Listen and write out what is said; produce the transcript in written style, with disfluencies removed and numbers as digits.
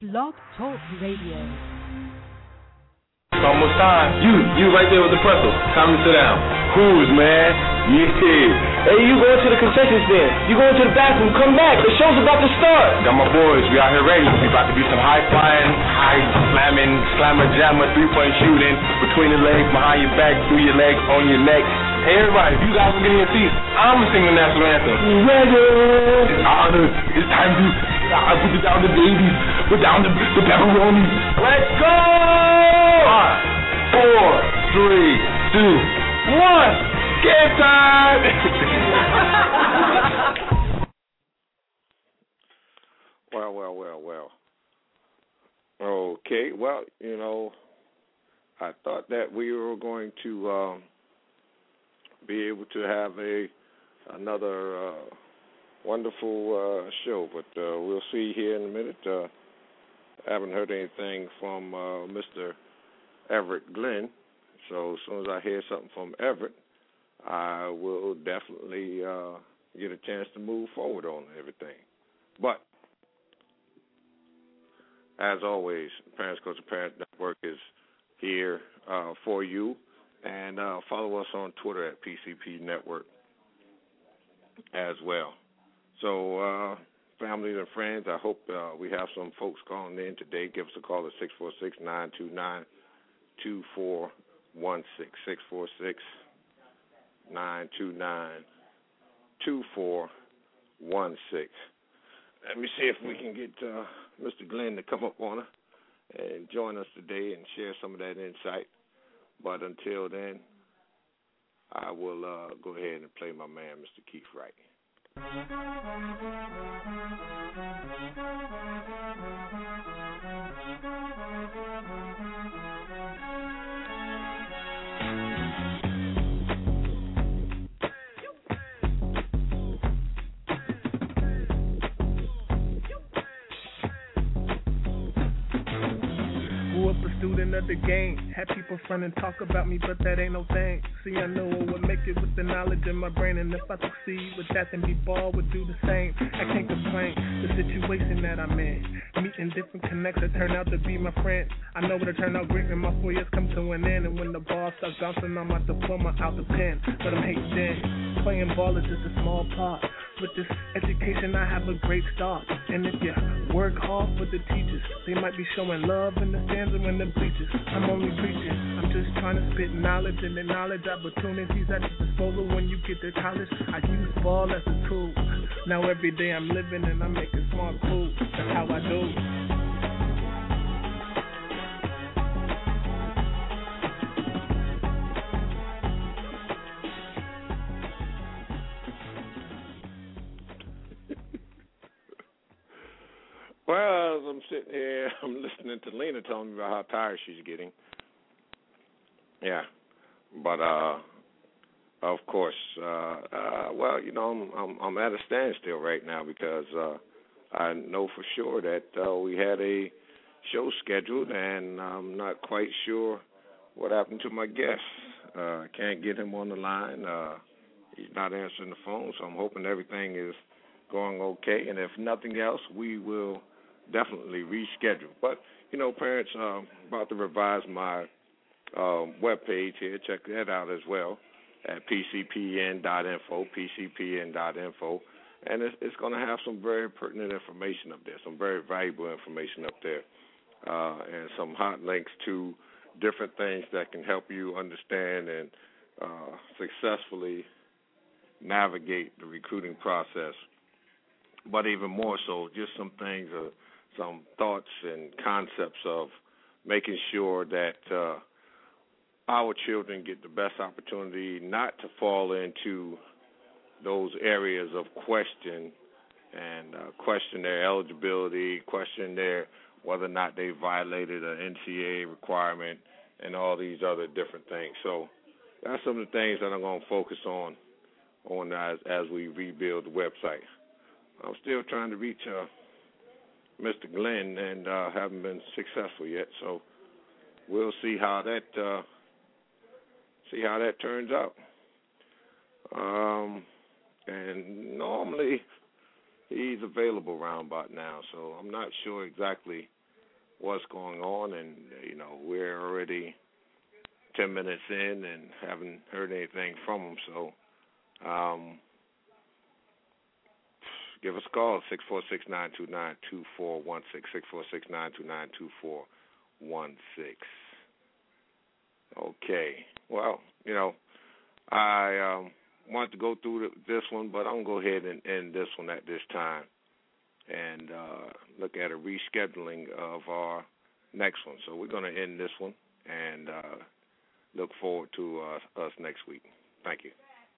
Blog Talk Radio. It's almost time. You right there with the pretzel. Time to sit down. Who's, man? Yeah. Hey, you going to the concession stand. You going to the bathroom. Come back. The show's about to start. Got my boys. We out here ready. We about to do some high flying, high slamming, slammer jammer, 3-point shooting between the legs, behind your back, through your legs, on your neck. Hey, everybody, if you guys will get in your seats, I'm going to sing the national anthem. Ready. It's honor. It's time to put it down the babies. Put down the pepperoni. Let's go! 5, 4, 3, 2, 1. Game time! Well. Okay, well, you know, I thought that we were going to be able to have another wonderful show, but we'll see here in a minute. I haven't heard anything from Mr. Everett Glenn, so as soon as I hear something from Everett, I will definitely get a chance to move forward on everything. But, as always, Parents Coach to Parent Network is here for you. And follow us on Twitter at PCP Network as well. So, families and friends, I hope we have some folks calling in today. Give us a call at 646-929-2416, 646-929-2416. Let me see if we can get Mr. Glenn to come up on her and join us today and share some of that insight. But until then, I will go ahead and play my man, Mr. Keith Wright. Student of the game, had people front and talk about me, but that ain't no thing. See, I know I would make it with the knowledge in my brain, and if I succeed with that, then B-Ball would do the same. I can't complain, the situation that I'm in, meeting different connects that turn out to be my friends. I know it'll turn out great when my 4 years come to an end, and when the ball starts bouncing on my diploma out the pen. But I'm hating then, playing ball is just a small part. With this education, I have a great start. And if you work hard for the teachers, they might be showing love in the stands and in the bleachers. I'm only preaching. I'm just trying to spit knowledge, and the knowledge opportunities at your disposal when you get to college. I use ball as a tool. Now every day I'm living and I'm making smart moves. That's how I do. Well, as I'm sitting here, I'm listening to Lena telling me about how tired she's getting. Yeah, but of course, well, you know, I'm at a standstill right now because I know for sure that we had a show scheduled, and I'm not quite sure what happened to my guest. I can't get him on the line. He's not answering the phone, so I'm hoping everything is going okay. And if nothing else, we will definitely reschedule. But, you know, parents, about to revise my webpage here. Check that out as well at pcpn.info, pcpn.info. And it's going to have some very pertinent information up there, some very valuable information up there, and some hot links to different things that can help you understand and successfully navigate the recruiting process. But even more so, just some things, some thoughts and concepts of making sure that our children get the best opportunity not to fall into those areas of question and question their eligibility, question their whether or not they violated an NCAA requirement and all these other different things. So that's some of the things that I'm going to focus on as we rebuild the website. I'm still trying to reach Mr. Glenn and haven't been successful yet. So we'll see how that turns out. And normally he's available around about now, so I'm not sure exactly what's going on, and we're already 10 minutes in and haven't heard anything from them. So give us a call, 646-929-2416, 646-929-2416. Okay. Well, I want to go through this one, but I'm going to go ahead and end this one at this time and look at a rescheduling of our next one. So we're going to end this one and look forward to us next week. Thank you.